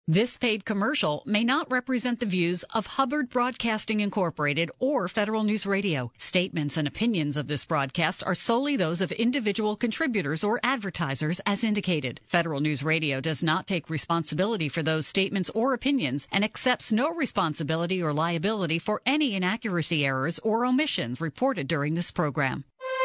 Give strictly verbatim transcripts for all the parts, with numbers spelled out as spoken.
This paid commercial may not represent the views of Hubbard Broadcasting Incorporated or Federal News Radio. Statements and opinions of this broadcast are solely those of individual contributors or advertisers as indicated. Federal News Radio does not take responsibility for those statements or opinions and accepts no responsibility or liability for any inaccuracy, errors, or omissions reported during this program.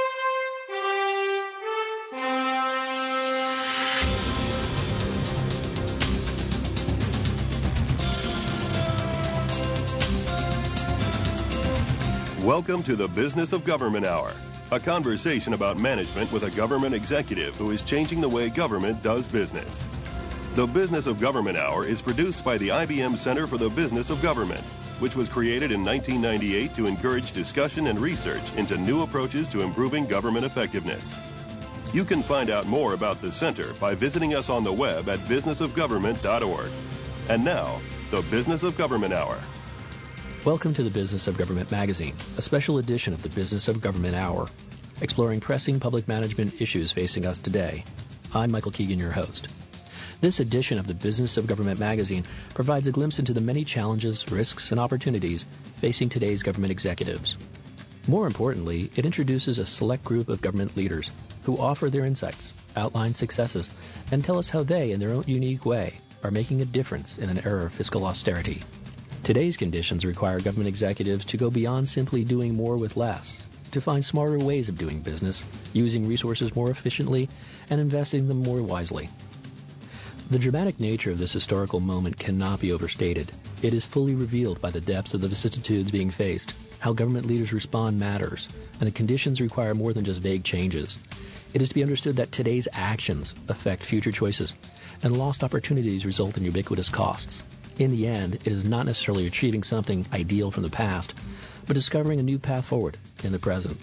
Welcome to the Business of Government Hour, a conversation about management with a government executive who is changing the way government does business. The Business of Government Hour is produced by the I B M Center for the Business of Government, which was created in nineteen ninety-eight to encourage discussion and research into new approaches to improving government effectiveness. You can find out more about the center by visiting us on the web at business of government dot org. And now, the Business of Government Hour. Welcome to the Business of Government magazine, a special edition of the Business of Government Hour, exploring pressing public management issues facing us today. I'm Michael Keegan, your host. This edition of the Business of Government magazine provides a glimpse into the many challenges, risks, and opportunities facing today's government executives. More importantly, it introduces a select group of government leaders who offer their insights, outline successes, and tell us how they, in their own unique way, are making a difference in an era of fiscal austerity. Today's conditions require government executives to go beyond simply doing more with less, to find smarter ways of doing business, using resources more efficiently, and investing them more wisely. The dramatic nature of this historical moment cannot be overstated. It is fully revealed by the depths of the vicissitudes being faced. How government leaders respond matters, and the conditions require more than just vague changes. It is to be understood that today's actions affect future choices, and lost opportunities result in ubiquitous costs. In the end, it is not necessarily achieving something ideal from the past, but discovering a new path forward in the present.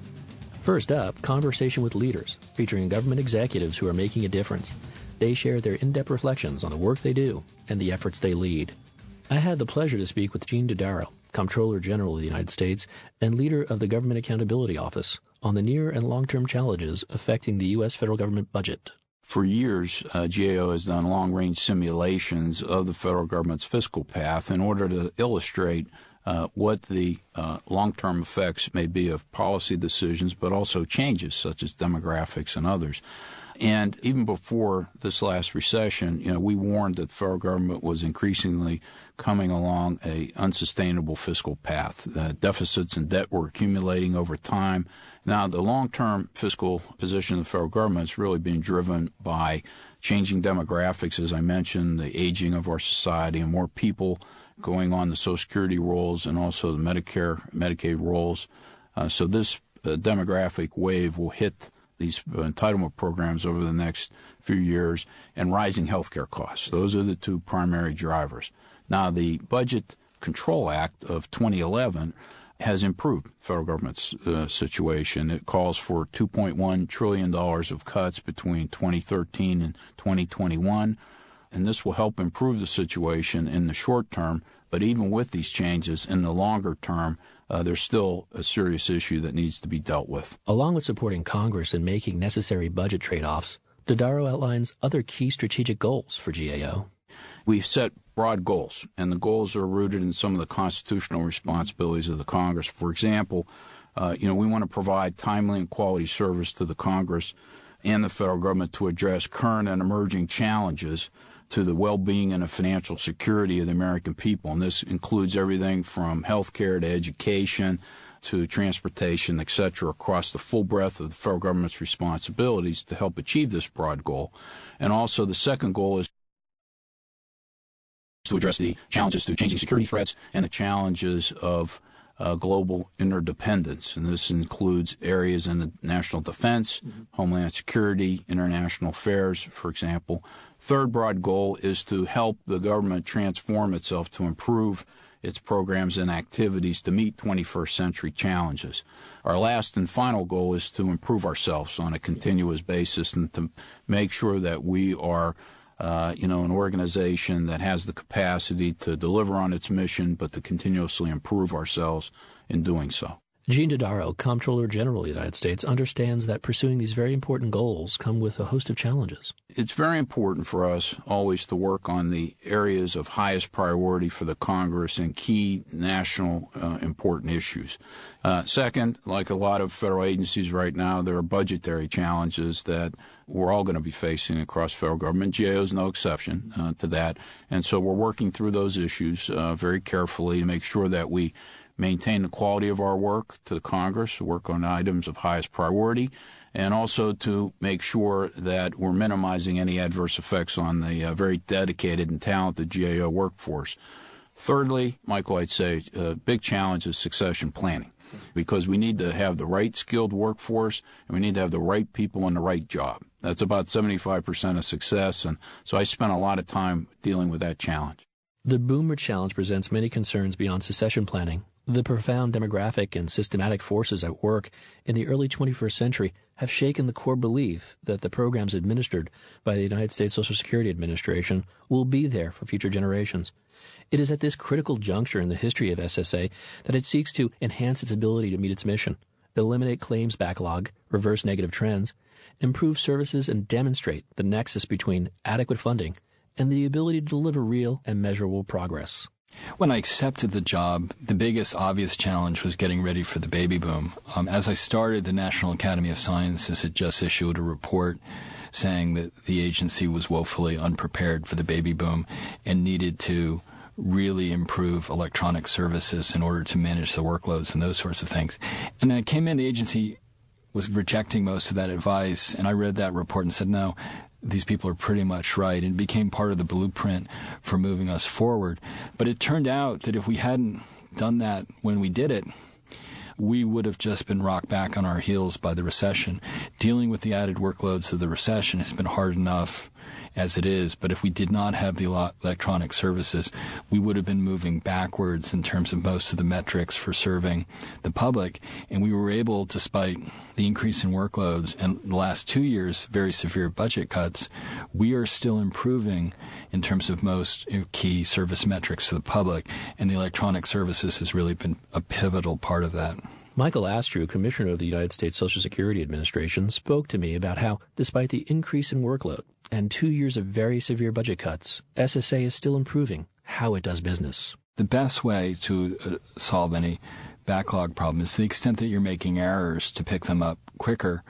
First up, Conversation with Leaders, featuring government executives who are making a difference. They share their in-depth reflections on the work they do and the efforts they lead. I had the pleasure to speak with Gene Dodaro, Comptroller General of the United States and leader of the Government Accountability Office, on the near and long-term challenges affecting the U S federal government budget. For years, uh, G A O has done long-range simulations of the federal government's fiscal path in order to illustrate uh, what the uh, long-term effects may be of policy decisions, but also changes such as demographics and others. And even before this last recession, you know, we warned that the federal government was increasingly coming along a unsustainable fiscal path. The deficits and debt were accumulating over time. Now, the long-term fiscal position of the federal government is really being driven by changing demographics, as I mentioned, the aging of our society, and more people going on the Social Security rolls and also the Medicare, Medicaid rolls. Uh, so this uh, demographic wave will hit these entitlement programs over the next few years, and rising healthcare costs. Those are the two primary drivers. Now, the Budget Control Act of twenty eleven has improved the federal government's uh, situation. It calls for two point one trillion dollars of cuts between twenty thirteen and twenty twenty-one, and this will help improve the situation in the short term. But even with these changes, in the longer term, Uh, there's still a serious issue that needs to be dealt with. Along with supporting Congress in making necessary budget trade-offs, Dodaro outlines other key strategic goals for G A O. We've set broad goals, and the goals are rooted in some of the constitutional responsibilities of the Congress. For example, uh, you know, we want to provide timely and quality service to the Congress and the federal government to address current and emerging challenges to the well-being and the financial security of the American people. And this includes everything from health care to education to transportation, et cetera, across the full breadth of the federal government's responsibilities to help achieve this broad goal. And also the second goal is to address the challenges to changing security threats and the challenges of uh, global interdependence. And this includes areas in the national defense, mm-hmm. homeland security, international affairs, for example. Third broad goal is to help the government transform itself to improve its programs and activities to meet twenty-first century challenges. Our last and final goal is to improve ourselves on a continuous basis and to make sure that we are, uh, you know, an organization that has the capacity to deliver on its mission, but to continuously improve ourselves in doing so. Gene Dodaro, Comptroller General of the United States, understands that pursuing these very important goals come with a host of challenges. It's very important for us always to work on the areas of highest priority for the Congress and key national uh, important issues. Uh, second, like a lot of federal agencies right now, there are budgetary challenges that we're all going to be facing across federal government. G A O is no exception uh, to that. And so we're working through those issues uh, very carefully to make sure that we maintain the quality of our work to the Congress, work on items of highest priority, and also to make sure that we're minimizing any adverse effects on the uh, very dedicated and talented G A O workforce. Thirdly, Michael, I'd say a big challenge is succession planning, because we need to have the right skilled workforce and we need to have the right people in the right job. That's about seventy-five percent of success, and so I spent a lot of time dealing with that challenge. The Boomer Challenge presents many concerns beyond succession planning. The profound demographic and systematic forces at work in the early twenty-first century have shaken the core belief that the programs administered by the United States Social Security Administration will be there for future generations. It is at this critical juncture in the history of S S A that it seeks to enhance its ability to meet its mission, eliminate claims backlog, reverse negative trends, improve services, and demonstrate the nexus between adequate funding and the ability to deliver real and measurable progress. When I accepted the job, the biggest obvious challenge was getting ready for the baby boom. Um, as I started, the National Academy of Sciences had just issued a report saying that the agency was woefully unprepared for the baby boom and needed to really improve electronic services in order to manage the workloads and those sorts of things. And I came in, the agency was rejecting most of that advice, and I read that report and said, no, these people are pretty much right, and it became part of the blueprint for moving us forward. But it turned out that if we hadn't done that when we did it, we would have just been rocked back on our heels by the recession. Dealing with the added workloads of the recession has been hard enough as it is, but if we did not have the electronic services, we would have been moving backwards in terms of most of the metrics for serving the public. And we were able, despite the increase in workloads and the last two years, very severe budget cuts, we are still improving in terms of most key service metrics to the public, and the electronic services has really been a pivotal part of that. Michael Astrew, Commissioner of the United States Social Security Administration, spoke to me about how, despite the increase in workload and two years of very severe budget cuts, S S A is still improving how it does business. The best way to uh, solve any backlog problem is to the extent that you're making errors to pick them up quicker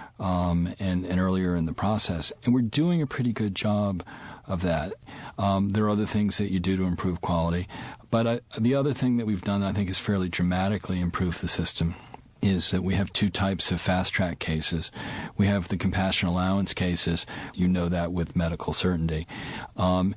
um, and, and earlier in the process. And we're doing a pretty good job of that. Um, there are other things that you do to improve quality. But I, the other thing that we've done that I think has fairly dramatically improved the system is that we have two types of fast-track cases. We have the compassionate allowance cases. You know that with medical certainty. Um,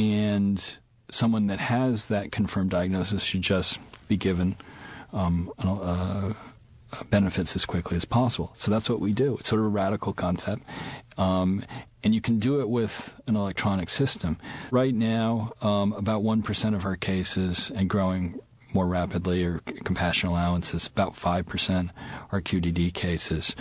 and someone that has that confirmed diagnosis should just be given um, uh, benefits as quickly as possible. So that's what we do. It's sort of a radical concept. Um, and you can do it with an electronic system. Right now, um, about one percent of our cases, and growing more rapidly, are compassionate allowances. About five percent are Q D D cases.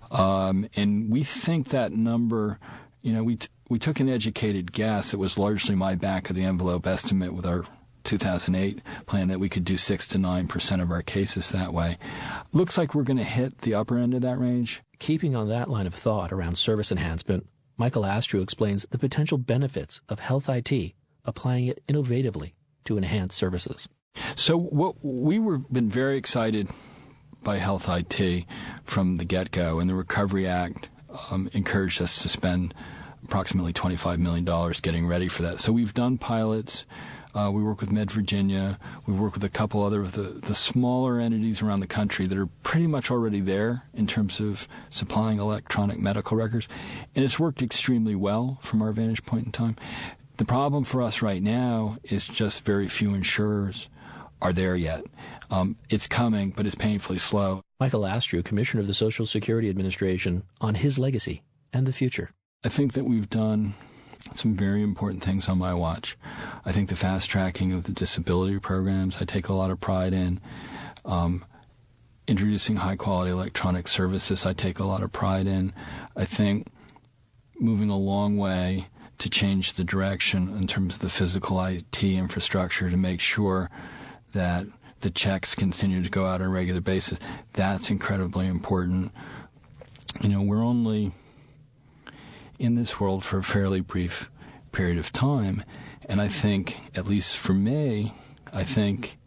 Um, and we think that number, you know, we, t- we took an educated guess. It was largely my back-of-the-envelope estimate with our two thousand eight plan that we could do six to nine percent of our cases that way. Looks like we're going to hit the upper end of that range. Keeping on that line of thought around service enhancement, Michael Astrew explains the potential benefits of health I T, applying it innovatively to enhance services. So what we were been very excited by health I T from the get-go, and the Recovery Act um, encouraged us to spend approximately twenty-five million dollars getting ready for that. So we've done pilots. Uh, we work with Med Virginia. We work with a couple other of the, the smaller entities around the country that are pretty much already there in terms of supplying electronic medical records. And it's worked extremely well from our vantage point in time. The problem for us right now is just very few insurers are there yet. Um, it's coming, but it's painfully slow. Michael Astrew, Commissioner of the Social Security Administration, on his legacy and the future. I think that we've done some very important things on my watch. I think the fast tracking of the disability programs, I take a lot of pride in. Um, introducing high quality electronic services, I take a lot of pride in. I think moving a long way to change the direction in terms of the physical I T infrastructure to make sure that the checks continue to go out on a regular basis. That's incredibly important. You know, we're only in this world for a fairly brief period of time, and I think, at least for me, I think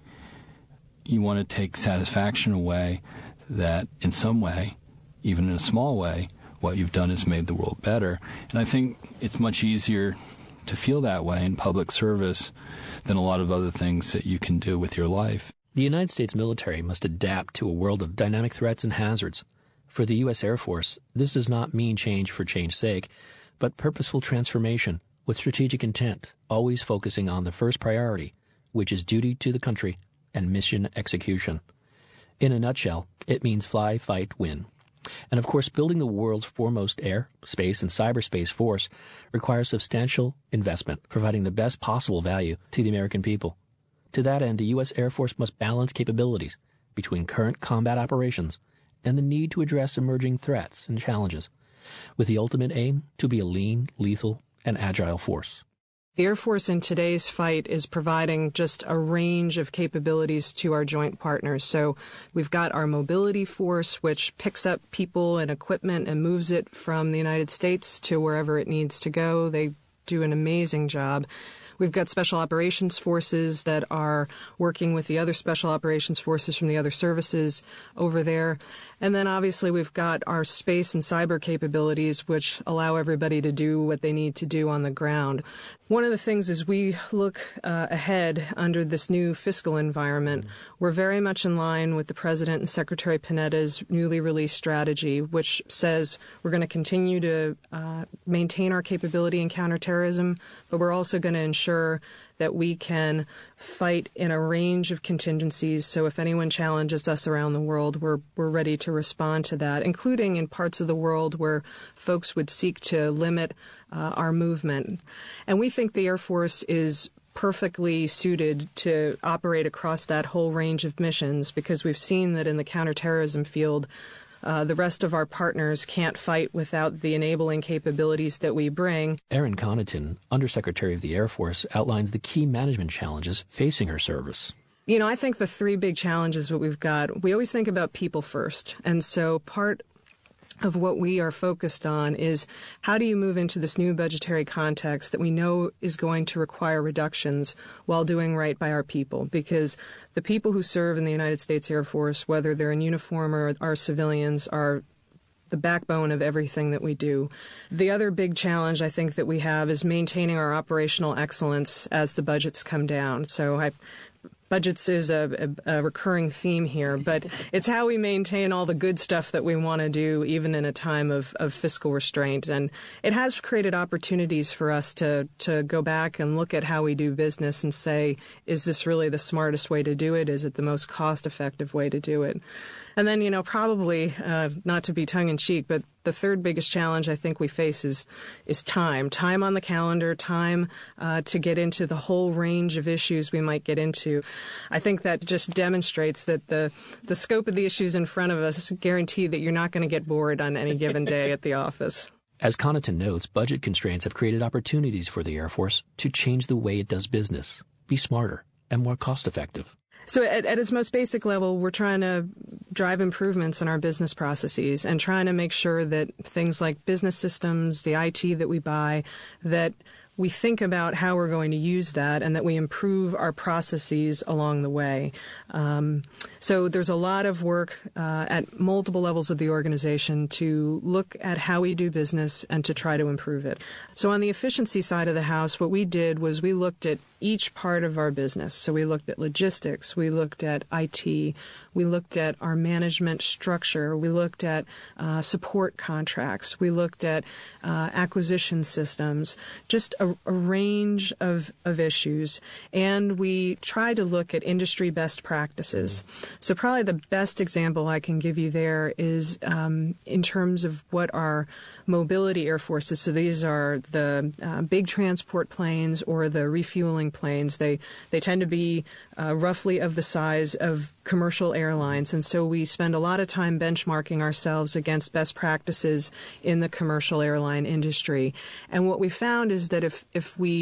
you want to take satisfaction away that in some way, even in a small way, what you've done has made the world better. And I think it's much easier to feel that way in public service than a lot of other things that you can do with your life. The United States military must adapt to a world of dynamic threats and hazards. For the U S Air Force, this does not mean change for change's sake, but purposeful transformation with strategic intent, always focusing on the first priority, which is duty to the country and mission execution. In a nutshell, it means fly, fight, win. And of course, building the world's foremost air, space, and cyberspace force requires substantial investment, providing the best possible value to the American people. To that end, the U S Air Force must balance capabilities between current combat operations and the need to address emerging threats and challenges, with the ultimate aim to be a lean, lethal, and agile force. The Air Force in today's fight is providing just a range of capabilities to our joint partners. So we've got our mobility force, which picks up people and equipment and moves it from the United States to wherever it needs to go. They do an amazing job. We've got special operations forces that are working with the other special operations forces from the other services over there. And then obviously we've got our space and cyber capabilities, which allow everybody to do what they need to do on the ground. One of the things as we look uh, ahead under this new fiscal environment, we're very much in line with the President and Secretary Panetta's newly released strategy, which says we're going to continue to uh, maintain our capability in counterterrorism, but we're also going to ensure that we can fight in a range of contingencies. So if anyone challenges us around the world, we're we're ready to respond to that, including in parts of the world where folks would seek to limit uh, our movement. And we think the Air Force is perfectly suited to operate across that whole range of missions, because we've seen that in the counterterrorism field, Uh, the rest of our partners can't fight without the enabling capabilities that we bring. Erin Connaughton, Undersecretary of the Air Force, outlines the key management challenges facing her service. You know, I think the three big challenges that we've got, we always think about people first. And so part of what we are focused on is how do you move into this new budgetary context that we know is going to require reductions while doing right by our people? Because the people who serve in the United States Air Force, whether they're in uniform or are civilians, are the backbone of everything that we do. The other big challenge I think that we have is maintaining our operational excellence as the budgets come down. So I Budgets is a, a, a recurring theme here, but it's how we maintain all the good stuff that we want to do, even in a time of, of fiscal restraint. And it has created opportunities for us to, to go back and look at how we do business and say, is this really the smartest way to do it? Is it the most cost-effective way to do it? And then, you know, probably, uh, not to be tongue-in-cheek, but the third biggest challenge I think we face is is time. Time on the calendar, time uh, to get into the whole range of issues we might get into. I think that just demonstrates that the, the scope of the issues in front of us guarantee that you're not going to get bored on any given day at the office. As Connaughton notes, budget constraints have created opportunities for the Air Force to change the way it does business, be smarter, and more cost-effective. So at, at its most basic level, we're trying to drive improvements in our business processes and trying to make sure that things like business systems, the I T that we buy, that we think about how we're going to use that and that we improve our processes along the way. Um, so there's a lot of work uh, at multiple levels of the organization to look at how we do business and to try to improve it. So on the efficiency side of the house, what we did was we looked at each part of our business. So we looked at logistics, we looked at I T, we looked at our management structure, we looked at uh, support contracts, we looked at uh, acquisition systems, just a, a range of, of issues. And we tried to look at industry best practices. So probably the best example I can give you there is um, in terms of what our mobility air forces, so these are the uh, big transport planes or the refueling planes. They they tend to be uh, roughly of the size of commercial airlines, and so we spend a lot of time benchmarking ourselves against best practices in the commercial airline industry. And what we found is that if if we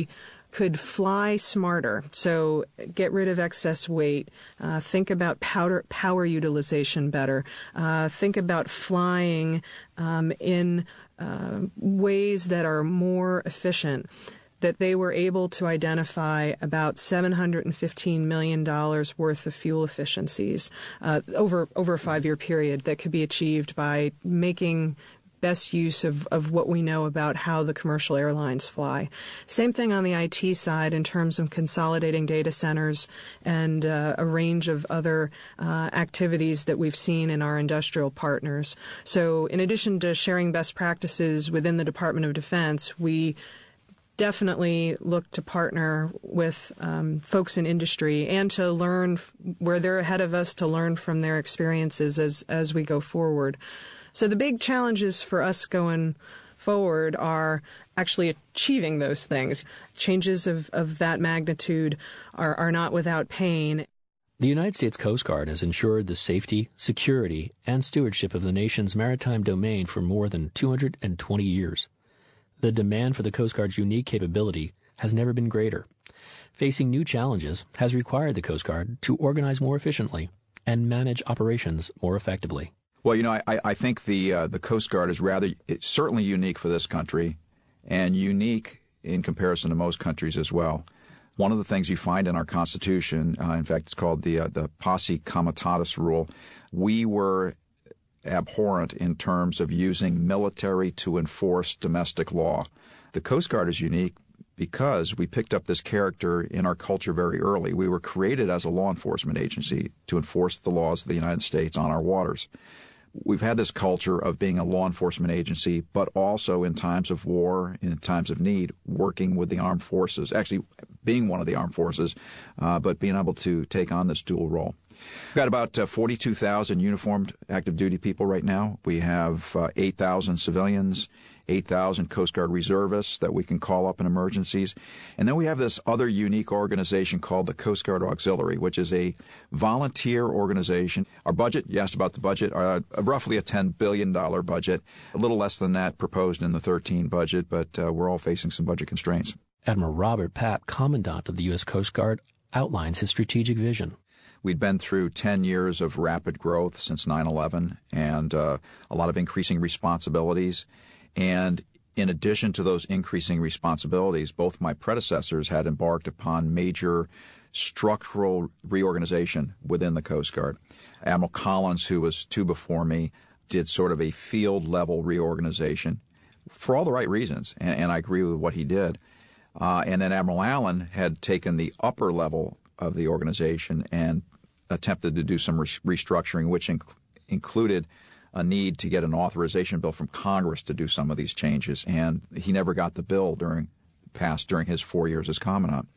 could fly smarter, so get rid of excess weight, uh, think about powder, power utilization better, uh, think about flying um, in uh, ways that are more efficient, that they were able to identify about seven hundred fifteen million dollars worth of fuel efficiencies uh, over, over a five-year period that could be achieved by making best use of, of what we know about how the commercial airlines fly. Same thing on the I T side in terms of consolidating data centers and uh, a range of other uh, activities that we've seen in our industrial partners. So in addition to sharing best practices within the Department of Defense, we definitely look to partner with um, folks in industry and to learn f- where they're ahead of us, to learn from their experiences as, as we go forward. So the big challenges for us going forward are actually achieving those things. Changes of, of that magnitude are, are not without pain. The United States Coast Guard has ensured the safety, security, and stewardship of the nation's maritime domain for more than two hundred twenty years. The demand for the Coast Guard's unique capability has never been greater. Facing new challenges has required the Coast Guard to organize more efficiently and manage operations more effectively. Well, you know, I, I think the uh, the Coast Guard is rather, it's certainly unique for this country and unique in comparison to most countries as well. One of the things you find in our Constitution, uh, in fact, it's called the uh, the Posse Comitatus Rule. We were abhorrent in terms of using military to enforce domestic law. The Coast Guard is unique because we picked up this character in our culture very early. We were created as a law enforcement agency to enforce the laws of the United States on our waters. We've had this culture of being a law enforcement agency, but also in times of war, in times of need, working with the armed forces, actually being one of the armed forces, uh, but being able to take on this dual role. We've got about uh, forty-two thousand uniformed active duty people right now. We have uh, eight thousand civilians, eight thousand Coast Guard reservists that we can call up in emergencies. And then we have this other unique organization called the Coast Guard Auxiliary, which is a volunteer organization. Our budget, you asked about the budget, uh, roughly a ten billion dollars budget, a little less than that proposed in the thirteen budget, but uh, we're all facing some budget constraints. Admiral Robert Papp, Commandant of the U S Coast Guard, outlines his strategic vision. We'd been through ten years of rapid growth since nine eleven and uh, a lot of increasing responsibilities. And in addition to those increasing responsibilities, both my predecessors had embarked upon major structural reorganization within the Coast Guard. Admiral Collins, who was two before me, did sort of a field-level reorganization for all the right reasons, and, and I agree with what he did. Uh, and then Admiral Allen had taken the upper level of the organization and attempted to do some re- restructuring, which inc- included a need to get an authorization bill from Congress to do some of these changes, and he never got the bill during passed during his four years as Commandant.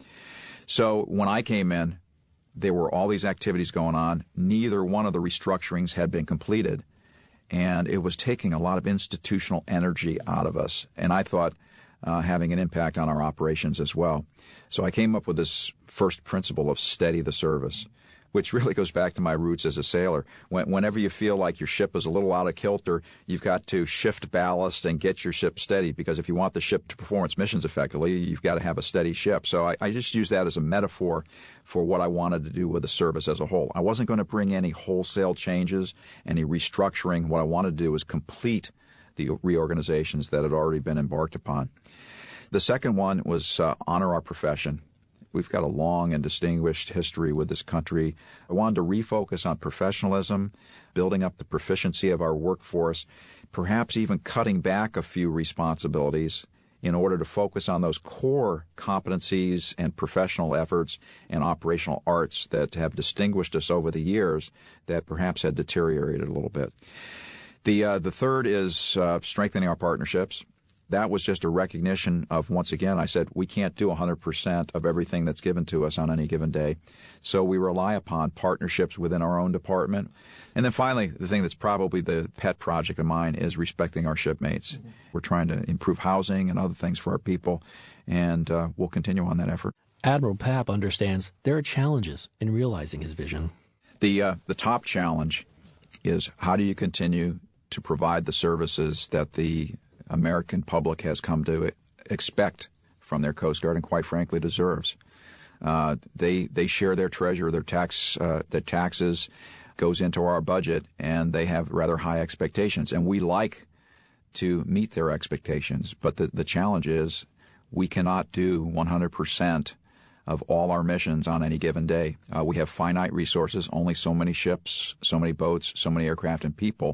So when I came in, there were all these activities going on. Neither one of the restructurings had been completed, and it was taking a lot of institutional energy out of us, and I thought uh, having an impact on our operations as well. So I came up with this first principle of steady the service, which really goes back to my roots as a sailor. When, whenever you feel like your ship is a little out of kilter, you've got to shift ballast and get your ship steady, because if you want the ship to perform its missions effectively, you've got to have a steady ship. So I, I just use that as a metaphor for what I wanted to do with the service as a whole. I wasn't going to bring any wholesale changes, any restructuring. What I wanted to do was complete the reorganizations that had already been embarked upon. The second one was uh, honor our profession. We've got a long and distinguished history with this country. I wanted to refocus on professionalism, building up the proficiency of our workforce, perhaps even cutting back a few responsibilities in order to focus on those core competencies and professional efforts and operational arts that have distinguished us over the years that perhaps had deteriorated a little bit. The, uh, the third is uh, strengthening our partnerships. That was just a recognition of, once again, I said, we can't do one hundred percent of everything that's given to us on any given day. So we rely upon partnerships within our own department. And then finally, the thing that's probably the pet project of mine is respecting our shipmates. Mm-hmm. We're trying to improve housing and other things for our people, and uh, we'll continue on that effort. Admiral Papp understands there are challenges in realizing his vision. The, uh, the top challenge is, how do you continue to provide the services that the American public has come to expect from their Coast Guard, and quite frankly deserves. Uh, they they share their treasure, their tax uh, the taxes goes into our budget, and they have rather high expectations, and we like to meet their expectations. But the, the challenge is we cannot do one hundred percent of all our missions on any given day. Uh, we have finite resources, only so many ships, so many boats, so many aircraft and people.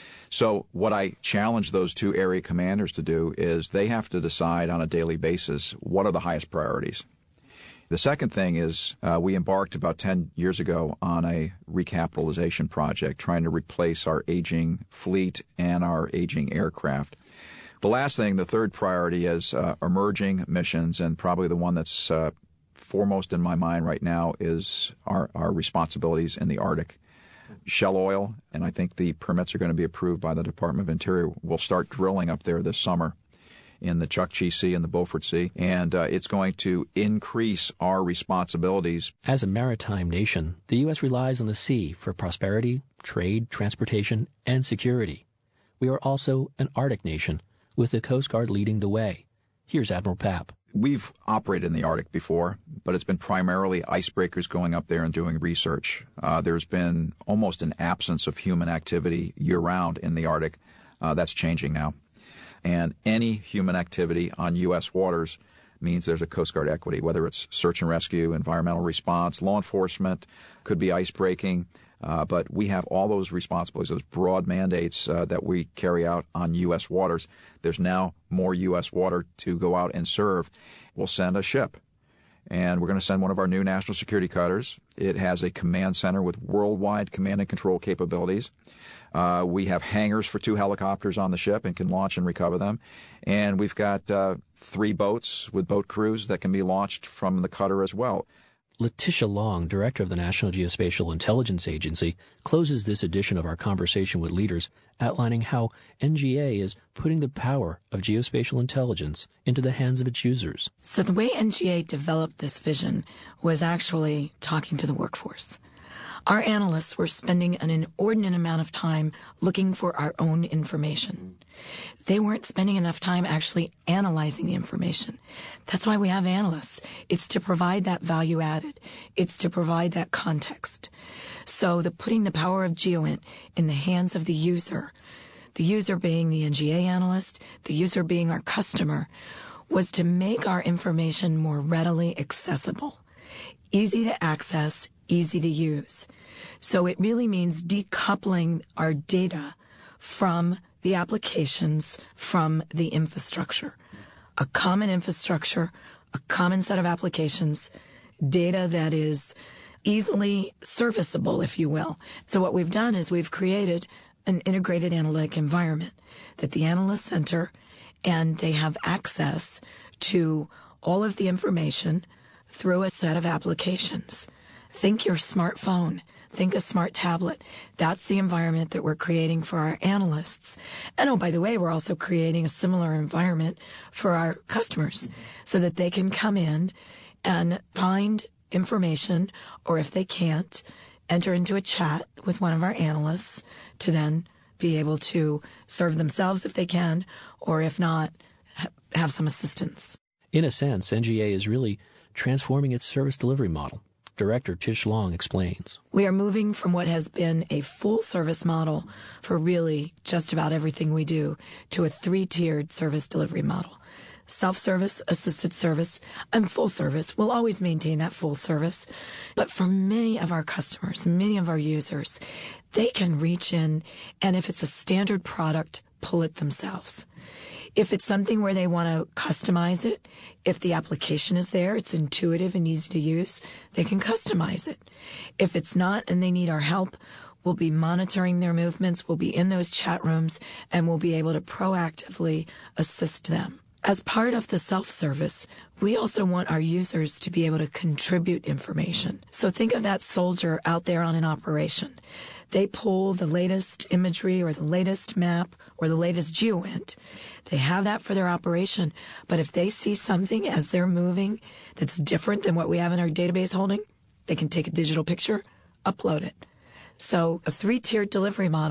So what I challenge those two area commanders to do is they have to decide on a daily basis what are the highest priorities. The second thing is uh, we embarked about ten years ago on a recapitalization project trying to replace our aging fleet and our aging aircraft. The last thing, the third priority, is uh, emerging missions, and probably the one that's uh, foremost in my mind right now is our, our responsibilities in the Arctic. Shell oil, and I think the permits are going to be approved by the Department of Interior. We'll start drilling up there this summer in the Chukchi Sea and the Beaufort Sea, and uh, it's going to increase our responsibilities. As a maritime nation, the U S relies on the sea for prosperity, trade, transportation, and security. We are also an Arctic nation, with the Coast Guard leading the way. Here's Admiral Papp. We've operated in the Arctic before, but it's been primarily icebreakers going up there and doing research. Uh, there's been almost an absence of human activity year-round in the Arctic. Uh, that's changing now. And any human activity on U S waters means there's a Coast Guard equity, whether it's search and rescue, environmental response, law enforcement, could be ice breaking. Uh, but we have all those responsibilities, those broad mandates uh, that we carry out on U S waters. There's now more U S water to go out and serve. We'll send a ship, and we're going to send one of our new national security cutters. It has a command center with worldwide command and control capabilities. Uh, we have hangars for two helicopters on the ship and can launch and recover them. And we've got uh, three boats with boat crews that can be launched from the cutter as well. Letitia Long, director of the National Geospatial Intelligence Agency, closes this edition of our conversation with leaders, outlining how N G A is putting the power of geospatial intelligence into the hands of its users. So the way N G A developed this vision was actually talking to the workforce. Our analysts were spending an inordinate amount of time looking for our own information. They weren't spending enough time actually analyzing the information. That's why we have analysts. It's to provide that value added. It's to provide that context. So the putting the power of GeoInt in the hands of the user, the user being the N G A analyst, the user being our customer, was to make our information more readily accessible, easy to access, easy to use. So it really means decoupling our data from the applications, from the infrastructure. A common infrastructure, a common set of applications, data that is easily serviceable, if you will. So what we've done is we've created an integrated analytic environment that the analysts enter, and they have access to all of the information through a set of applications. Think your smartphone. Think a smart tablet. That's the environment that we're creating for our analysts. And oh, by the way, we're also creating a similar environment for our customers so that they can come in and find information, or if they can't, enter into a chat with one of our analysts to then be able to serve themselves if they can, or if not, ha- have some assistance. In a sense, N G A is really transforming its service delivery model. Director Tish Long explains. We are moving from what has been a full service model for really just about everything we do to a three-tiered service delivery model. Self-service, assisted service, and full service. We'll always maintain that full service. But for many of our customers, many of our users, they can reach in, and if it's a standard product, pull it themselves. If it's something where they want to customize it, if the application is there, it's intuitive and easy to use, they can customize it. If it's not and they need our help, we'll be monitoring their movements, we'll be in those chat rooms, and we'll be able to proactively assist them. As part of the self-service, we also want our users to be able to contribute information. So think of that soldier out there on an operation. They pull the latest imagery or the latest map or the latest GeoInt. They have that for their operation. But if they see something as they're moving that's different than what we have in our database holding, they can take a digital picture, upload it. So a three-tiered delivery model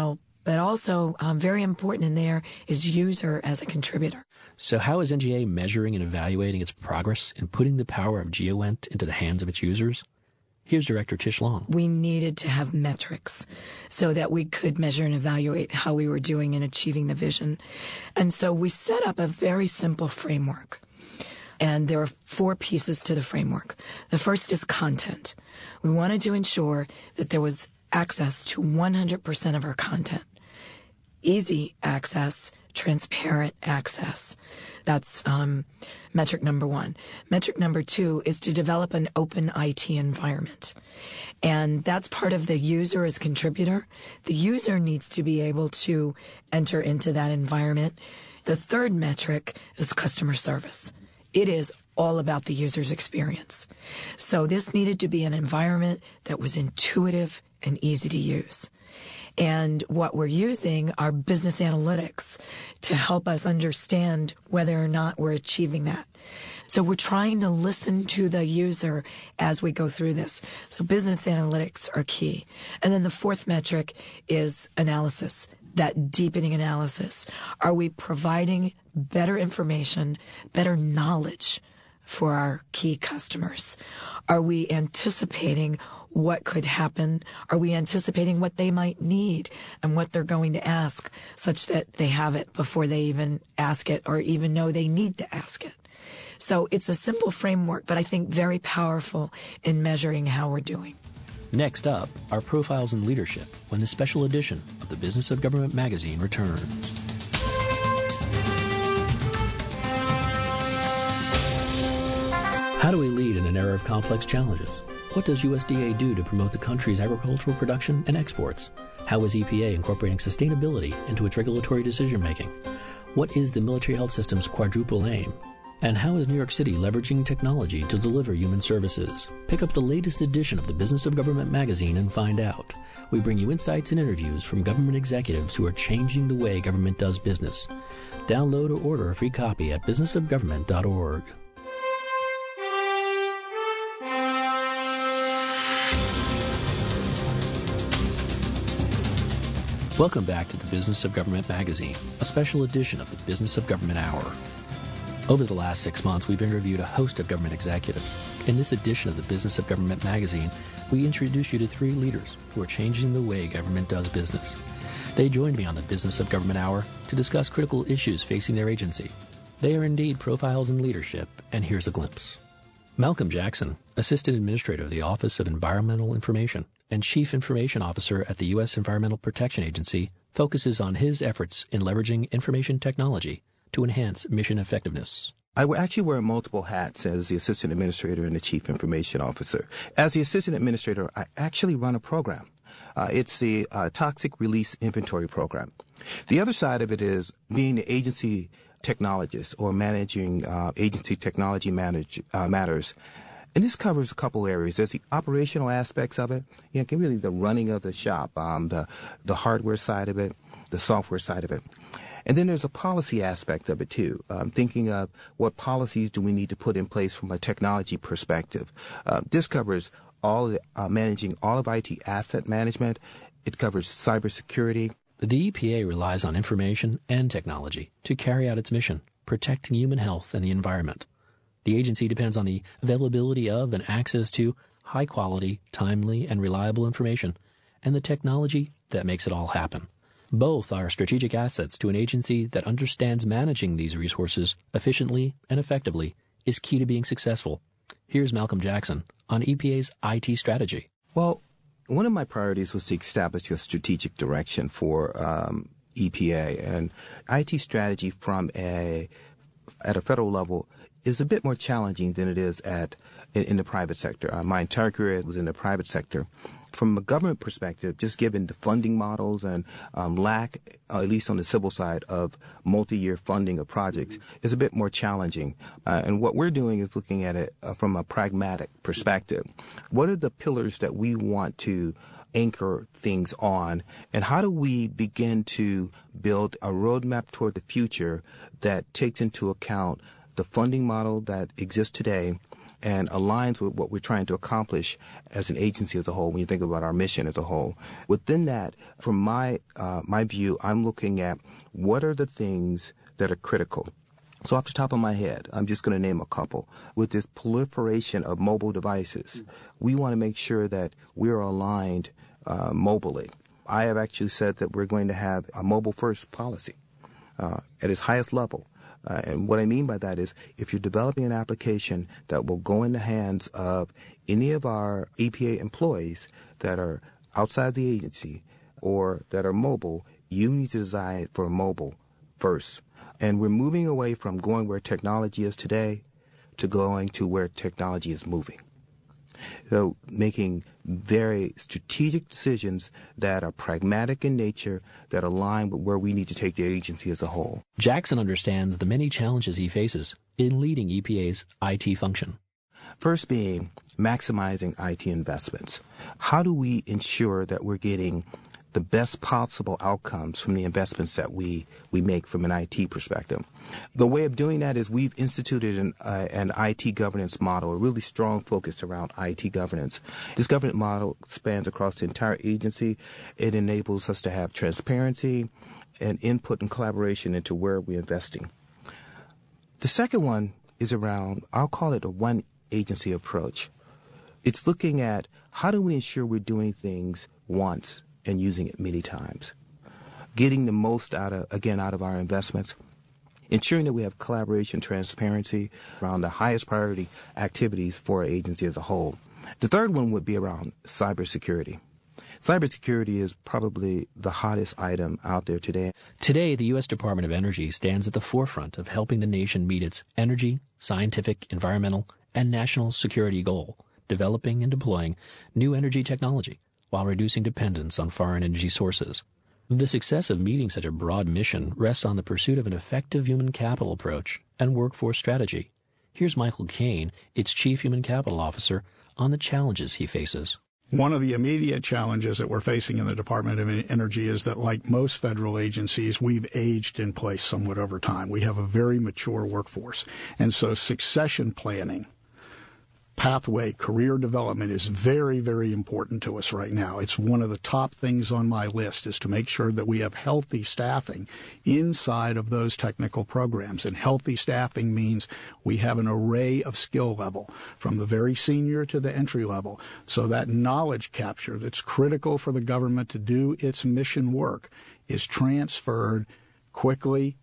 But also, um, very important in there is user as a contributor. So how is N G A measuring and evaluating its progress in putting the power of GeoEnt into the hands of its users? Here's Director Tish Long. We needed to have metrics so that we could measure and evaluate how we were doing in achieving the vision. And so we set up a very simple framework. And there are four pieces to the framework. The first is content. We wanted to ensure that there was access to one hundred percent of our content. Easy access, transparent access. That's um, metric number one. Metric number two is to develop an open I T environment. And that's part of the user as contributor. The user needs to be able to enter into that environment. The third metric is customer service. It is all about the user's experience. So this needed to be an environment that was intuitive and easy to use. And what we're using are business analytics to help us understand whether or not we're achieving that. So we're trying to listen to the user as we go through this. So business analytics are key. And then the fourth metric is analysis, that deepening analysis. Are we providing better information, better knowledge for our key customers? Are we anticipating what could happen? Are we anticipating what they might need and what they're going to ask, such that they have it before they even ask it or even know they need to ask it? So it's a simple framework, but I think very powerful in measuring how we're doing. Next up, our profiles in leadership when the special edition of the Business of Government magazine returns. How do we lead in an era of complex challenges? What does U S D A do to promote the country's agricultural production and exports? How is E P A incorporating sustainability into its regulatory decision-making? What is the military health system's quadruple aim? And how is New York City leveraging technology to deliver human services? Pick up the latest edition of the Business of Government magazine and find out. We bring you insights and interviews from government executives who are changing the way government does business. Download or order a free copy at business of government dot org. Welcome back to the Business of Government magazine, a special edition of the Business of Government Hour. Over the last six months, we've interviewed a host of government executives. In this edition of the Business of Government magazine, we introduce you to three leaders who are changing the way government does business. They joined me on the Business of Government Hour to discuss critical issues facing their agency. They are indeed profiles in leadership, and here's a glimpse. Malcolm Jackson, Assistant Administrator of the Office of Environmental Information and Chief Information Officer at the U S Environmental Protection Agency, focuses on his efforts in leveraging information technology to enhance mission effectiveness. I actually wear multiple hats as the Assistant Administrator and the Chief Information Officer. As the Assistant Administrator, I actually run a program. Uh, it's the uh, Toxic Release Inventory Program. The other side of it is being the agency technologist or managing uh, agency technology manage, uh, matters. And this covers a couple areas. There's the operational aspects of it, you know, really the running of the shop, um, the, the hardware side of it, the software side of it. And then there's a policy aspect of it, too. Um, thinking of what policies do we need to put in place from a technology perspective. Uh, this covers all the, uh, managing all of I T asset management. It covers cybersecurity. The E P A relies on information and technology to carry out its mission, protecting human health and the environment. The agency depends on the availability of and access to high-quality, timely, and reliable information, and the technology that makes it all happen. Both are strategic assets to an agency that understands managing these resources efficiently and effectively is key to being successful. Here's Malcolm Jackson on E P A's I T strategy. Well, one of my priorities was to establish a strategic direction for um, E P A, and I T strategy from a at a federal level is a bit more challenging than it is at in, in the private sector. Uh, my entire career was in the private sector. From a government perspective, just given the funding models and um, lack, uh, at least on the civil side, of multi-year funding of projects, is a bit more challenging. Uh, and what we're doing is looking at it uh, from a pragmatic perspective. What are the pillars that we want to anchor things on, and how do we begin to build a roadmap toward the future that takes into account the funding model that exists today, and aligns with what we're trying to accomplish as an agency as a whole when you think about our mission as a whole. Within that, from my uh, my view, I'm looking at what are the things that are critical. So off the top of my head, I'm just going to name a couple. With this proliferation of mobile devices, we want to make sure that we're aligned uh, mobilely. I have actually said that we're going to have a mobile-first policy uh, at its highest level. Uh, and what I mean by that is if you're developing an application that will go in the hands of any of our E P A employees that are outside the agency or that are mobile, you need to design it for mobile first. And we're moving away from going where technology is today to going to where technology is moving. So making very strategic decisions that are pragmatic in nature, that align with where we need to take the agency as a whole. Jackson understands the many challenges he faces in leading E P A's I T function. First being maximizing I T investments. How do we ensure that we're getting the best possible outcomes from the investments that we, we make from an I T perspective? The way of doing that is we've instituted an, uh, an I T governance model, a really strong focus around I T governance. This governance model spans across the entire agency. It enables us to have transparency and input and collaboration into where we're investing. The second one is around, I'll call it a one agency approach. It's looking at how do we ensure we're doing things once and using it many times, getting the most out of, again, out of our investments, ensuring that we have collaboration, transparency around the highest priority activities for our agency as a whole. The third one would be around cybersecurity. Cybersecurity is probably the hottest item out there today. Today, the U S Department of Energy stands at the forefront of helping the nation meet its energy, scientific, environmental, and national security goal, developing and deploying new energy technology while reducing dependence on foreign energy sources. The success of meeting such a broad mission rests on the pursuit of an effective human capital approach and workforce strategy. Here's Michael Kane, its Chief Human Capital Officer, on the challenges he faces. One of the immediate challenges that we're facing in the Department of Energy is that, like most federal agencies, we've aged in place somewhat over time. We have a very mature workforce. And so succession planning, pathway, career development is very, very important to us right now. It's one of the top things on my list is to make sure that we have healthy staffing inside of those technical programs. And healthy staffing means we have an array of skill level from the very senior to the entry level. So that knowledge capture that's critical for the government to do its mission work is transferred quickly,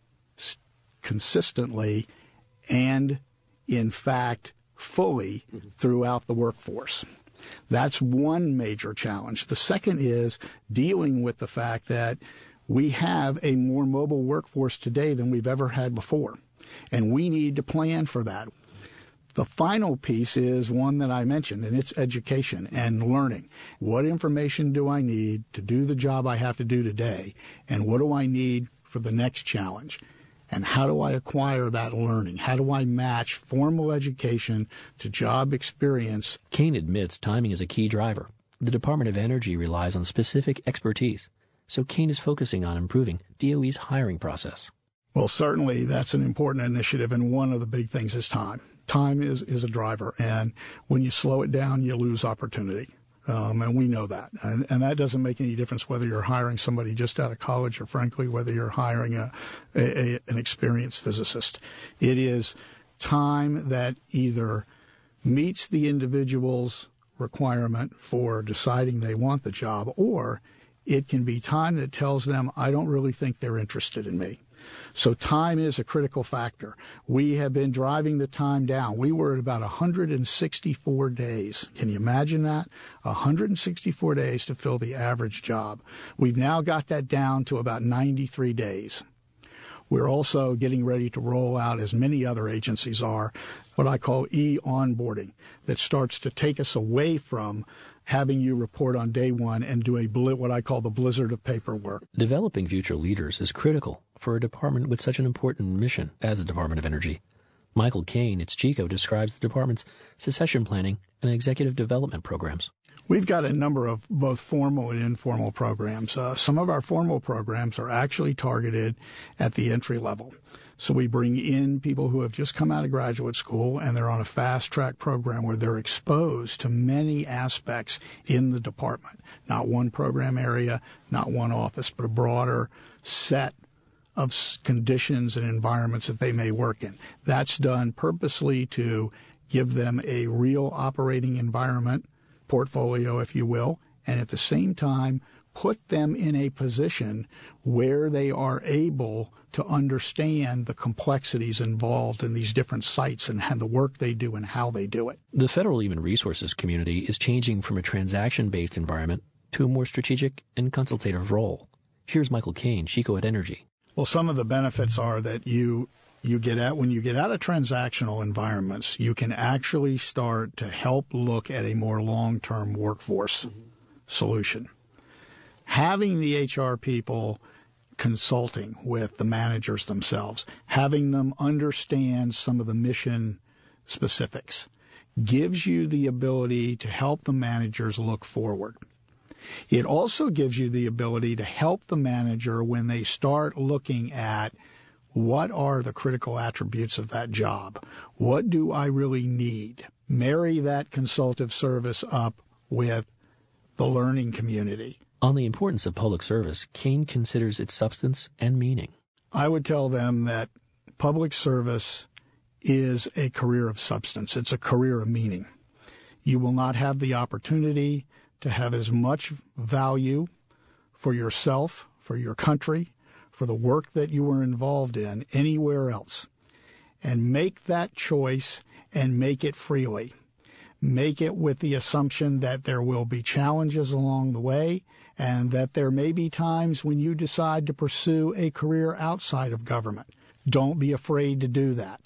consistently, and in fact, fully throughout the workforce. That's one major challenge. The second is dealing with the fact that we have a more mobile workforce today than we've ever had before, and we need to plan for that. The final piece is one that I mentioned, and it's education and learning. What information do I need to do the job I have to do today, and what do I need for the next challenge? And how do I acquire that learning? How do I match formal education to job experience? Kane admits timing is a key driver. The Department of Energy relies on specific expertise, so Kane is focusing on improving D O E's hiring process. Well, certainly that's an important initiative, and one of the big things is time. Time is, is a driver, and when you slow it down, you lose opportunity. Um, and we know that. And, and that doesn't make any difference whether you're hiring somebody just out of college or, frankly, whether you're hiring a, a, a an experienced physicist. It is time that either meets the individual's requirement for deciding they want the job, or it can be time that tells them, I don't really think they're interested in me. So time is a critical factor. We have been driving the time down. We were at about one hundred sixty-four days. Can you imagine that? one hundred sixty-four days to fill the average job. We've now got that down to about ninety-three days. We're also getting ready to roll out, as many other agencies are, what I call e-onboarding, that starts to take us away from having you report on day one and do a bl- what I call the blizzard of paperwork. Developing future leaders is critical for a department with such an important mission as the Department of Energy. Michael Kane, its Chico, describes the department's succession planning and executive development programs. We've got a number of both formal and informal programs. Uh, some of our formal programs are actually targeted at the entry level. So we bring in people who have just come out of graduate school, and they're on a fast-track program where they're exposed to many aspects in the department. Not one program area, not one office, but a broader set of conditions and environments that they may work in. That's done purposely to give them a real operating environment, portfolio, if you will, and at the same time put them in a position where they are able to understand the complexities involved in these different sites and the work they do and how they do it. The federal human resources community is changing from a transaction-based environment to a more strategic and consultative role. Here's Michael Kane, Chico at Energy. Well, some of the benefits are that you you get at when you get out of transactional environments, you can actually start to help look at a more long-term workforce mm-hmm. solution. Having the H R people consulting with the managers themselves, having them understand some of the mission specifics, gives you the ability to help the managers look forward. It also gives you the ability to help the manager when they start looking at what are the critical attributes of that job? What do I really need? Marry that consultative service up with the learning community. On the importance of public service, Kane considers its substance and meaning. I would tell them that public service is a career of substance. It's a career of meaning. You will not have the opportunity to have as much value for yourself, for your country, for the work that you were involved in anywhere else. And make that choice and make it freely. Make it with the assumption that there will be challenges along the way and that there may be times when you decide to pursue a career outside of government. Don't be afraid to do that.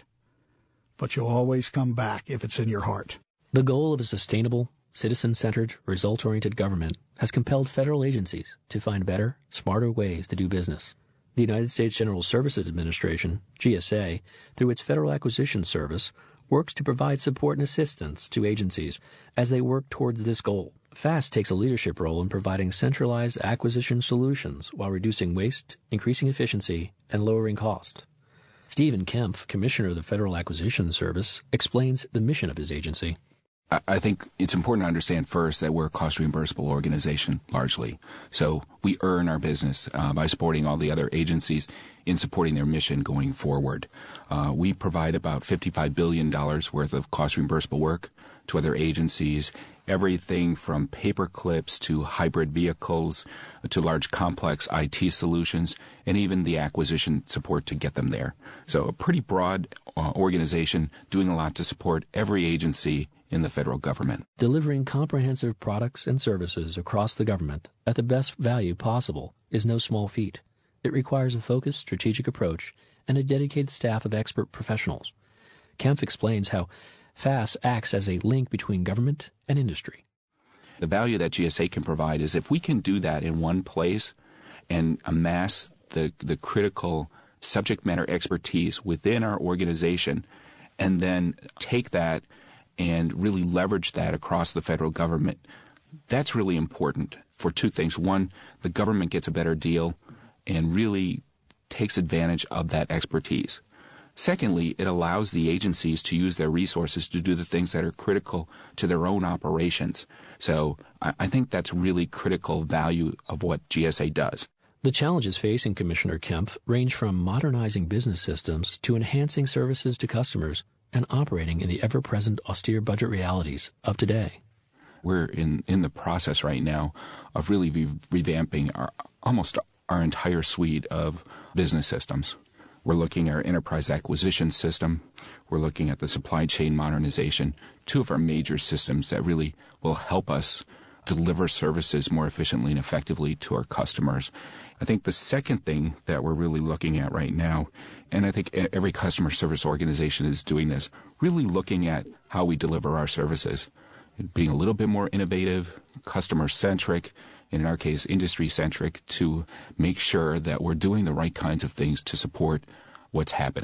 But you'll always come back if it's in your heart. The goal of a sustainable, citizen-centered, result-oriented government has compelled federal agencies to find better, smarter ways to do business. The United States General Services Administration, G S A, through its Federal Acquisition Service, works to provide support and assistance to agencies as they work towards this goal. FAST takes a leadership role in providing centralized acquisition solutions while reducing waste, increasing efficiency, and lowering cost. Stephen Kempf, Commissioner of the Federal Acquisition Service, explains the mission of his agency. I think it's important to understand first that we're a cost-reimbursable organization, largely. So we earn our business uh, by supporting all the other agencies in supporting their mission going forward. Uh, we provide about fifty-five billion dollars worth of cost-reimbursable work to other agencies, everything from paper clips to hybrid vehicles to large complex I T solutions, and even the acquisition support to get them there. So a pretty broad uh, organization doing a lot to support every agency in the federal government. Delivering comprehensive products and services across the government at the best value possible is no small feat. It requires a focused, strategic approach and a dedicated staff of expert professionals. Kempf explains how FAST acts as a link between government and industry. The value that G S A can provide is if we can do that in one place and amass the, the critical subject matter expertise within our organization and then take that and really leverage that across the federal government, that's really important for two things. One, the government gets a better deal and really takes advantage of that expertise. Secondly, it allows the agencies to use their resources to do the things that are critical to their own operations. So I, I think that's really critical value of what G S A does. The challenges facing Commissioner Kempf range from modernizing business systems to enhancing services to customers and operating in the ever-present austere budget realities of today. We're in, in the process right now of really re- revamping our, almost our entire suite of business systems. We're looking at our enterprise acquisition system. We're looking at the supply chain modernization, two of our major systems that really will help us deliver services more efficiently and effectively to our customers. I think the second thing that we're really looking at right now, and I think every customer service organization is doing this, really looking at how we deliver our services, being a little bit more innovative, customer-centric, and in our case, industry-centric, to make sure that we're doing the right kinds of things to support what's happening.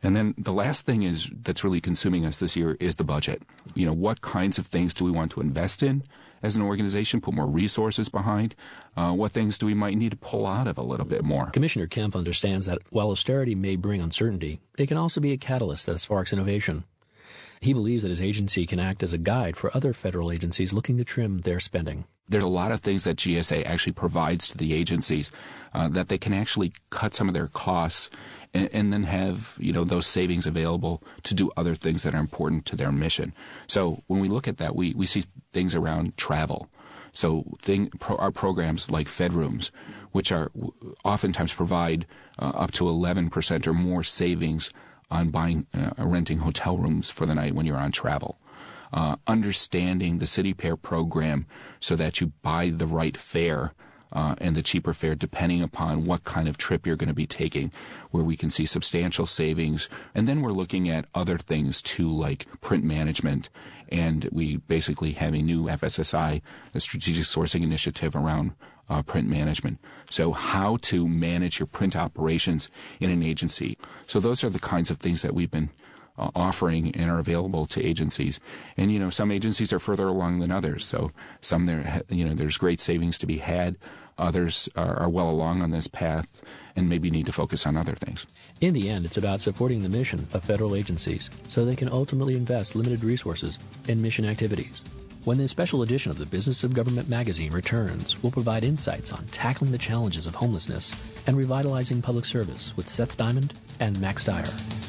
And then the last thing is that's really consuming us this year is the budget. You know, what kinds of things do we want to invest in as an organization, put more resources behind? Uh, what things do we might need to pull out of a little bit more? Commissioner Kemp understands that while austerity may bring uncertainty, it can also be a catalyst that sparks innovation. He believes that his agency can act as a guide for other federal agencies looking to trim their spending. There's a lot of things that G S A actually provides to the agencies uh, that they can actually cut some of their costs and, and then have, you know, those savings available to do other things that are important to their mission. So when we look at that, we, we see things around travel. So thing, pro, our programs like FedRooms, which are oftentimes provide uh, up to eleven percent or more savings on buying, uh, renting hotel rooms for the night when you're on travel. Uh, understanding the City Pair program so that you buy the right fare uh, and the cheaper fare depending upon what kind of trip you're going to be taking, where we can see substantial savings. And then we're looking at other things too, like print management. And we basically have a new F S S I, a strategic sourcing initiative around uh, print management. So how to manage your print operations in an agency. So those are the kinds of things that we've been Uh, offering and are available to agencies. And, you know, some agencies are further along than others. So some there, you know, there's great savings to be had. Others are, are well along on this path and maybe need to focus on other things. In the end, it's about supporting the mission of federal agencies so they can ultimately invest limited resources in mission activities. When this special edition of the Business of Government magazine returns, we'll provide insights on tackling the challenges of homelessness and revitalizing public service with Seth Diamond and Max Dyer.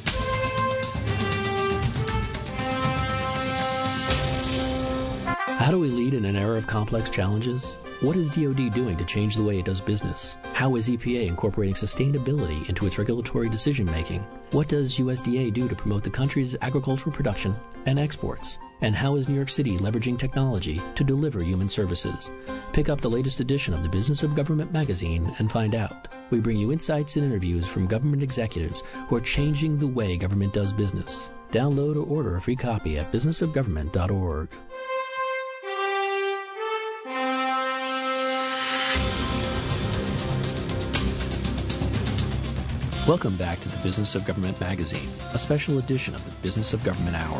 How do we lead in an era of complex challenges? What is D O D doing to change the way it does business? How is E P A incorporating sustainability into its regulatory decision-making? What does U S D A do to promote the country's agricultural production and exports? And how is New York City leveraging technology to deliver human services? Pick up the latest edition of the Business of Government magazine and find out. We bring you insights and interviews from government executives who are changing the way government does business. Download or order a free copy at business of government dot org. Welcome back to the Business of Government magazine, a special edition of the Business of Government Hour.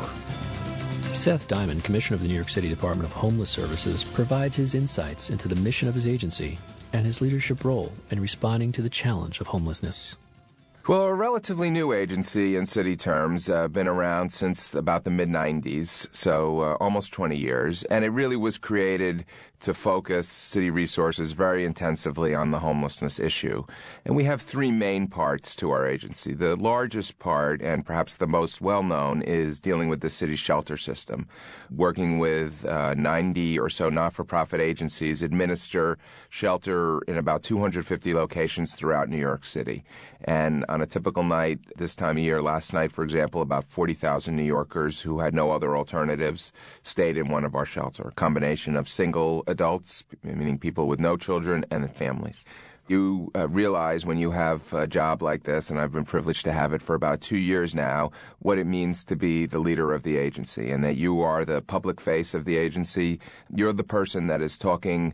Seth Diamond, Commissioner of the New York City Department of Homeless Services, provides his insights into the mission of his agency and his leadership role in responding to the challenge of homelessness. Well, a relatively new agency in city terms, uh, been around since about the mid nineties, so uh, almost twenty years, and it really was created to focus city resources very intensively on the homelessness issue. And we have three main parts to our agency. The largest part, and perhaps the most well-known, is dealing with the city shelter system, working with uh, ninety or so not-for-profit agencies, administer shelter in about two hundred fifty locations throughout New York City. And on a typical night this time of year, last night, for example, about forty thousand New Yorkers who had no other alternatives stayed in one of our shelters, a combination of single adults, meaning people with no children, and families. You uh, realize when you have a job like this, and I've been privileged to have it for about two years now, what it means to be the leader of the agency, and that you are the public face of the agency. You're the person that is talking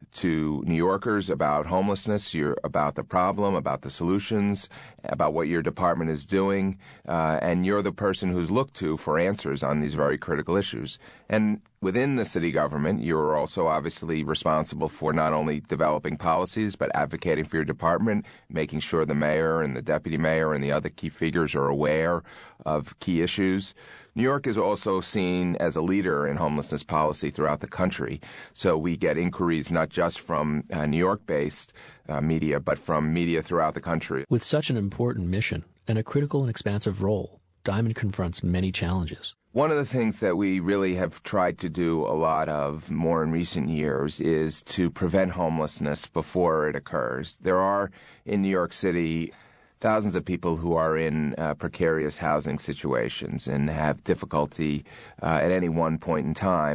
to New Yorkers about homelessness, you're about the problem, about the solutions, about what your department is doing, uh, and you're the person who's looked to for answers on these very critical issues. And within the city government, you're also obviously responsible for not only developing policies, but advocating for your department, making sure the mayor and the deputy mayor and the other key figures are aware of key issues. New York is also seen as a leader in homelessness policy throughout the country. So we get inquiries not just from uh, New York-based uh, media, but from media throughout the country. With such an important mission and a critical and expansive role, Diamond confronts many challenges. One of the things that we really have tried to do a lot of more in recent years is to prevent homelessness before it occurs. There are, in New York City, thousands of people who are in uh, precarious housing situations and have difficulty uh, at any one point in time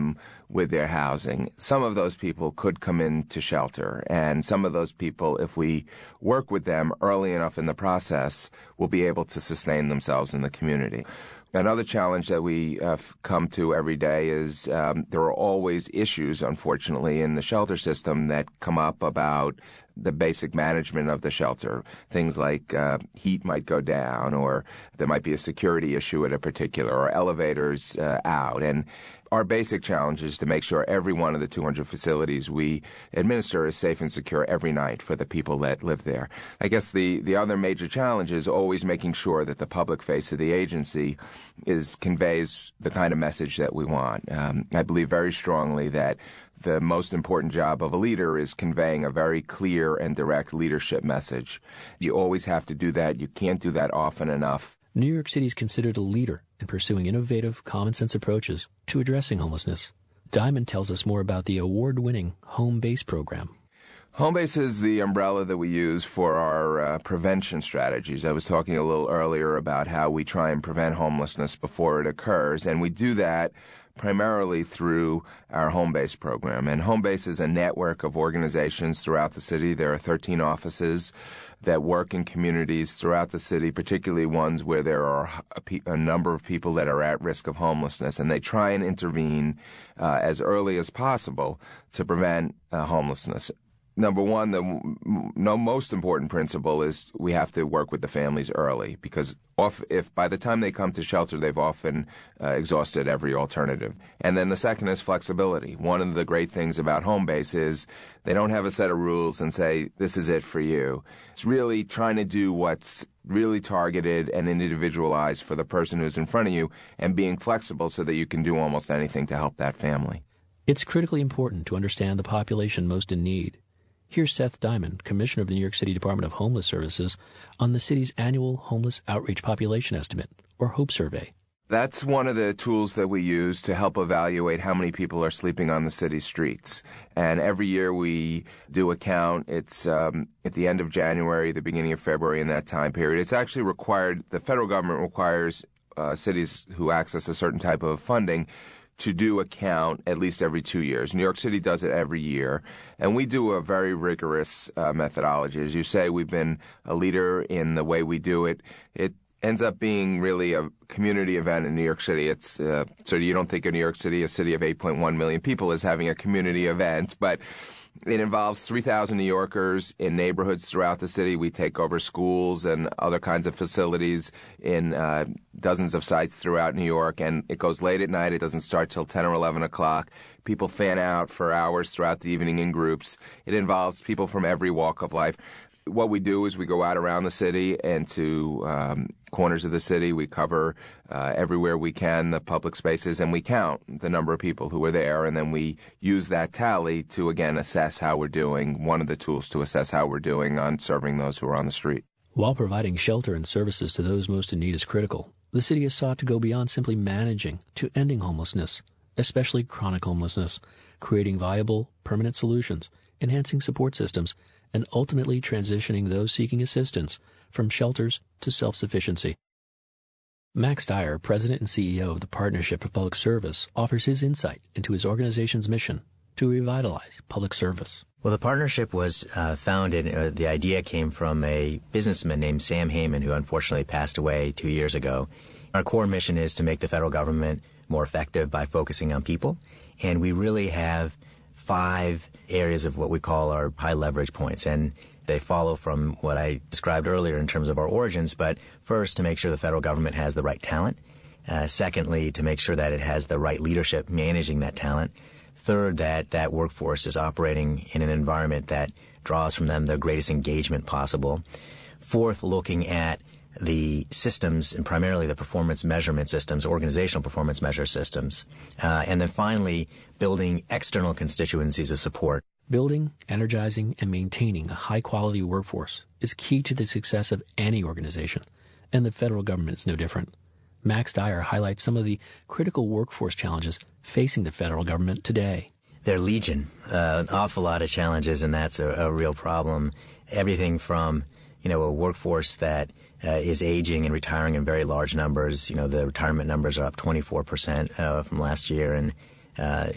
with their housing. Some of those people could come into shelter, and some of those people, if we work with them early enough in the process, will be able to sustain themselves in the community. Another challenge that we uh, come to every day is um, there are always issues, unfortunately, in the shelter system that come up about the basic management of the shelter. Things like uh, heat might go down, or there might be a security issue at a particular, or elevators uh, out. And our basic challenge is to make sure every one of the two hundred facilities we administer is safe and secure every night for the people that live there. I guess the, the other major challenge is always making sure that the public face of the agency is conveys the kind of message that we want. Um, I believe very strongly that the most important job of a leader is conveying a very clear and direct leadership message. You always have to do that. You can't do that often enough. New York City is considered a leader in pursuing innovative, common-sense approaches to addressing homelessness. Diamond tells us more about the award-winning Home Base program. Home Base is the umbrella that we use for our uh, prevention strategies. I was talking a little earlier about how we try and prevent homelessness before it occurs, and we do that primarily through our Home Base program. And Home Base is a network of organizations throughout the city. There are thirteen offices that work in communities throughout the city, particularly ones where there are a, pe- a number of people that are at risk of homelessness, and they try and intervene uh, as early as possible to prevent uh, homelessness. Number one, the no, most important principle is we have to work with the families early, because off, if by the time they come to shelter, they've often uh, exhausted every alternative. And then the second is flexibility. One of the great things about Home Base is they don't have a set of rules and say, this is it for you. It's really trying to do what's really targeted and individualized for the person who's in front of you, and being flexible so that you can do almost anything to help that family. It's critically important to understand the population most in need. Here's Seth Diamond, Commissioner of the New York City Department of Homeless Services, on the city's annual Homeless Outreach Population Estimate, or HOPE survey. That's one of the tools that we use to help evaluate how many people are sleeping on the city streets. And every year we do a count. It's um, at the end of January, the beginning of February, in that time period. It's actually required, the federal government requires uh, cities who access a certain type of funding to do a count at least every two years. New York City does it every year, and we do a very rigorous uh, methodology. As you say, we've been a leader in the way we do it. It ends up being really a community event in New York City. It's uh, so you don't think of New York City, a city of eight point one million people, as having a community event, but it involves three thousand New Yorkers in neighborhoods throughout the city. We take over schools and other kinds of facilities in uh, dozens of sites throughout New York, and it goes late at night. It doesn't start till ten or eleven o'clock. People fan out for hours throughout the evening in groups. It involves people from every walk of life. What we do is we go out around the city and to um, corners of the city. We cover uh, everywhere we can the public spaces, and we count the number of people who are there, and then we use that tally to, again, assess how we're doing, one of the tools to assess how we're doing on serving those who are on the street. While providing shelter and services to those most in need is critical, the city has sought to go beyond simply managing to ending homelessness, especially chronic homelessness, creating viable, permanent solutions, enhancing support systems, and ultimately transitioning those seeking assistance from shelters to self-sufficiency. Max Dyer, President and C E O of the Partnership for Public Service, offers his insight into his organization's mission to revitalize public service. Well, the partnership was uh, founded, uh, the idea came from a businessman named Sam Heyman, who unfortunately passed away two years ago. Our core mission is to make the federal government more effective by focusing on people, and we really have five areas of what we call our high leverage points, and they follow from what I described earlier in terms of our origins. But first, to make sure the federal government has the right talent. Uh, secondly, to make sure that it has the right leadership managing that talent. Third, that that workforce is operating in an environment that draws from them the greatest engagement possible. Fourth, looking at the systems, and primarily the performance measurement systems, organizational performance measure systems. Uh, and then finally, building external constituencies of support. Building, energizing, and maintaining a high-quality workforce is key to the success of any organization, and the federal government is no different. Max Dyer highlights some of the critical workforce challenges facing the federal government today. They're legion, uh, an awful lot of challenges, and that's a, a real problem. Everything from, you know, a workforce that uh, is aging and retiring in very large numbers. You know, the retirement numbers are up twenty-four percent uh, from last year, and uh, you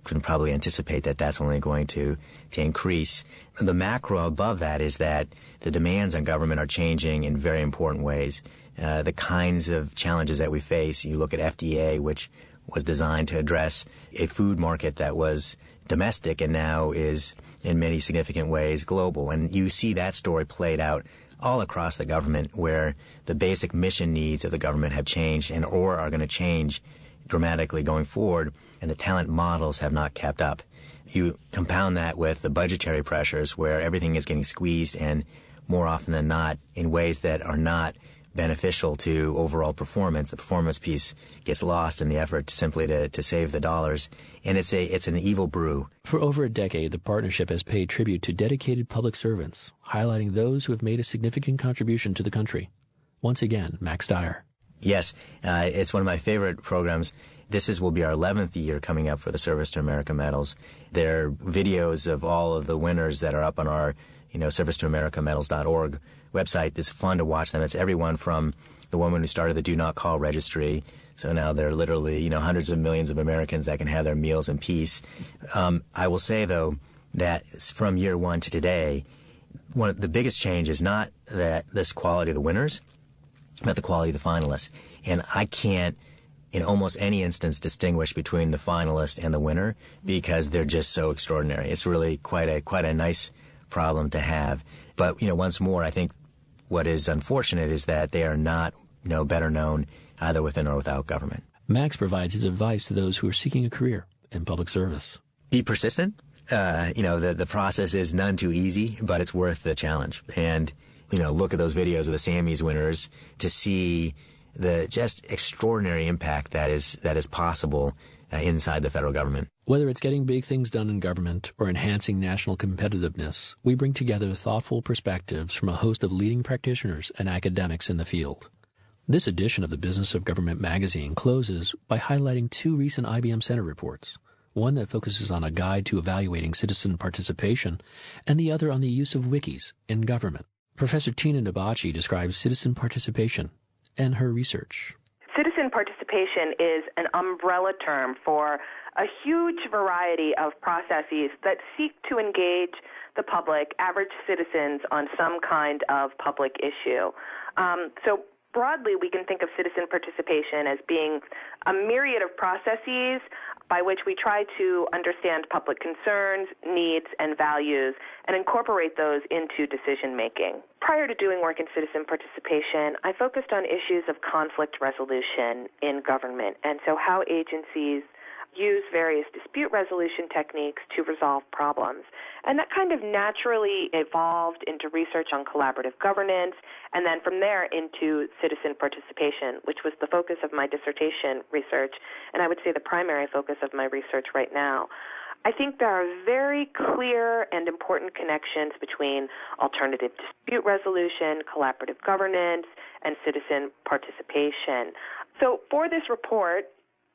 can probably anticipate that that's only going to, to increase. The macro above that is that the demands on government are changing in very important ways. Uh, the kinds of challenges that we face, you look at F D A, which was designed to address a food market that was domestic and now is in many significant ways global. And you see that story played out all across the government, where the basic mission needs of the government have changed and or are going to change dramatically going forward, and the talent models have not kept up. You compound that with the budgetary pressures, where everything is getting squeezed, and more often than not in ways that are not beneficial to overall performance. The performance piece gets lost in the effort simply to, to save the dollars, and it's a it's an evil brew. For over a decade, the partnership has paid tribute to dedicated public servants, highlighting those who have made a significant contribution to the country. Once again, Max Dyer. Yes, uh, it's one of my favorite programs. This is will be our eleventh year coming up for the Service to America medals. There are videos of all of the winners that are up on our, you know, service to america medals dot org website. It's fun to watch them. It's everyone from the woman who started the Do Not Call registry. So now there are literally, you know, hundreds of millions of Americans that can have their meals in peace. Um, I will say, though, that from year one to today, one of the biggest change is not that this quality of the winners, but the quality of the finalists. And I can't, in almost any instance, distinguish between the finalist and the winner because they're just so extraordinary. It's really quite a quite a nice problem to have. But, you know, once more, I think what is unfortunate is that they are not, you know, better known either within or without government. Max provides his advice to those who are seeking a career in public service. Be persistent. Uh, you know, the, the process is none too easy, but it's worth the challenge. And, you know, look at those videos of the Sammys winners to see the just extraordinary impact that is that is possible uh, inside the federal government. Whether it's getting big things done in government or enhancing national competitiveness, we bring together thoughtful perspectives from a host of leading practitioners and academics in the field. This edition of the Business of Government magazine closes by highlighting two recent I B M Center reports, one that focuses on a guide to evaluating citizen participation, and the other on the use of wikis in government. Professor Tina Nabachi describes citizen participation and her research. Citizen participation is an umbrella term for a huge variety of processes that seek to engage the public, average citizens, on some kind of public issue. Um, so broadly, we can think of citizen participation as being a myriad of processes by which we try to understand public concerns, needs, and values, and incorporate those into decision-making. Prior to doing work in citizen participation, I focused on issues of conflict resolution in government, and so how agencies use various dispute resolution techniques to resolve problems. And that kind of naturally evolved into research on collaborative governance, and then from there into citizen participation, which was the focus of my dissertation research, and I would say the primary focus of my research right now. I think there are very clear and important connections between alternative dispute resolution, collaborative governance, and citizen participation. So for this report,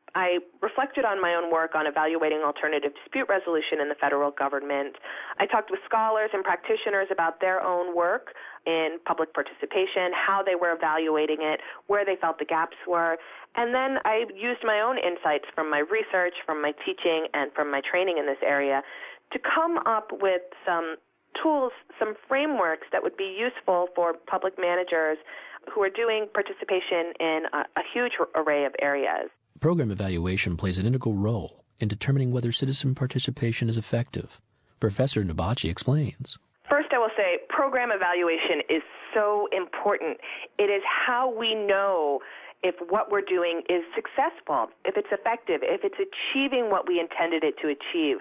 I reflected on my own work on evaluating alternative dispute resolution in the federal government. I talked with scholars and practitioners about their own work in public participation, how they were evaluating it, where they felt the gaps were, and then I used my own insights from my research, from my teaching, and from my training in this area to come up with some tools, some frameworks that would be useful for public managers who are doing participation in a, a huge array of areas. Program evaluation plays an integral role in determining whether citizen participation is effective. Professor Nabachi explains. First, I will say program evaluation is so important. It is how we know if what we're doing is successful, if it's effective, if it's achieving what we intended it to achieve.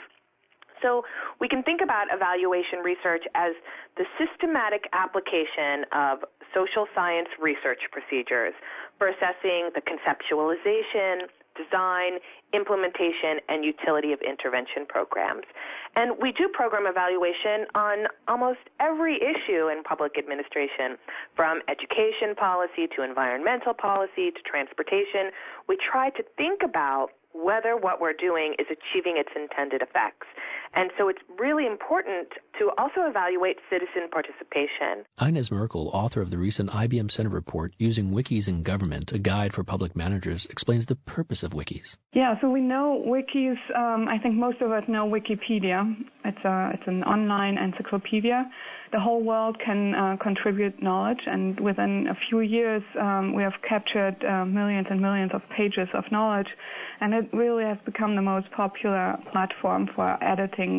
So we can think about evaluation research as the systematic application of social science research procedures for assessing the conceptualization, design, implementation, and utility of intervention programs. And we do program evaluation on almost every issue in public administration, from education policy to environmental policy to transportation. We try to think about whether what we're doing is achieving its intended effects. And so it's really important to also evaluate citizen participation. Inez Merkel, author of the recent I B M Center report, Using Wikis in Government, a guide for public managers, explains the purpose of wikis. Yeah, so we know wikis, um, I think most of us know Wikipedia. It's, a, it's an online encyclopedia. The whole world can uh, contribute knowledge, and within a few years um, we have captured uh, millions and millions of pages of knowledge, and it really has become the most popular platform for editing